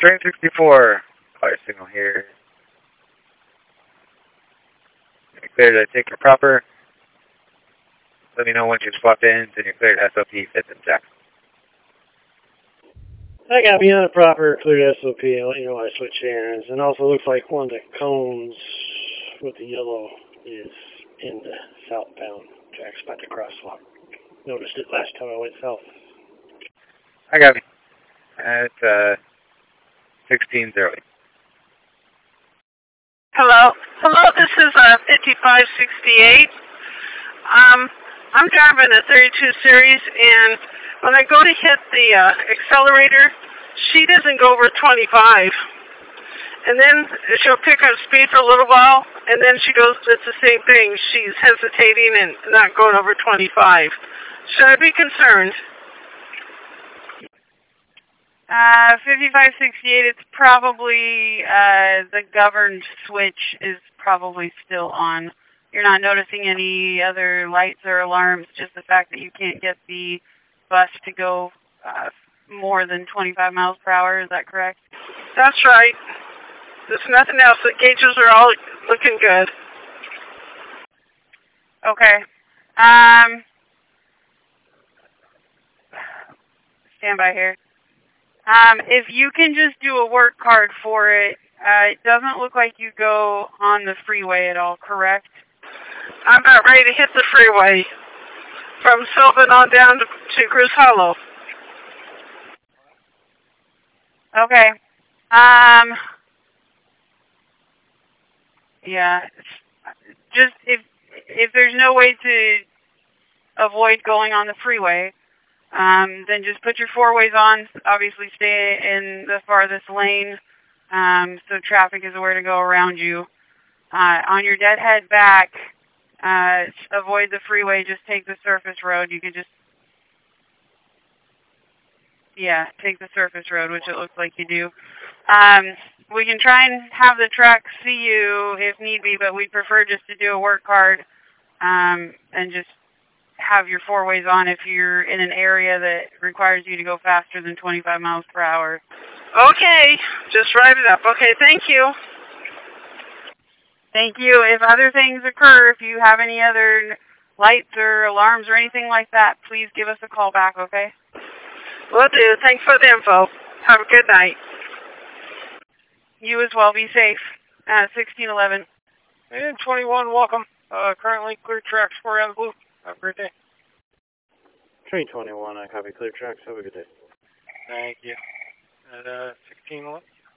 Train 64, fire signal here. You're clear to take your proper. Let me know once you've swapped in, and you're clear to SOP, fits and Jackson. I got me on a proper clear SOP. I'll let you know I switch hands. And also looks like one of the cones with the yellow is in the southbound track spot, the crosswalk. Noticed it last time I went south. I got me. It's 1608. Hello, this is 5568. I'm driving a 32 series, and when I go to hit the accelerator, she doesn't go over 25. And then she'll pick up speed for a little while, and then she goes, it's the same thing. She's hesitating and not going over 25. Should I be concerned? 5568, it's probably, the governed switch is probably still on. You're not noticing any other lights or alarms, just the fact that you can't get the bus to go more than 25 miles per hour, is that correct? That's right. There's nothing else. The gauges are all looking good. Okay. Stand by here. If you can just do a work card for it, it doesn't look like you go on the freeway at all, correct? I'm about ready to hit the freeway from Sylvan on down to Cruz Hollow. Okay. Yeah. Just if there's no way to avoid going on the freeway, then just put your four-ways on. Obviously stay in the farthest lane, so traffic is aware to go around you. On your deadhead back, avoid the freeway, just take the surface road. You could just, take the surface road, which it looks like you do. We can try and have the truck see you if need be, but we'd prefer just to do a work card, and just have your four-ways on if you're in an area that requires you to go faster than 25 miles per hour. Okay, just write it up. Okay, thank you. Thank you. If other things occur, if you have any other lights or alarms or anything like that, please give us a call back, okay? Will do. Thanks for the info. Have a good night. You as well. Be safe. 1611. And 21, welcome. Currently clear tracks for you on the blue. Have a great day. Train 21, I copy clear tracks. Have a good day. Thank you. At 1611.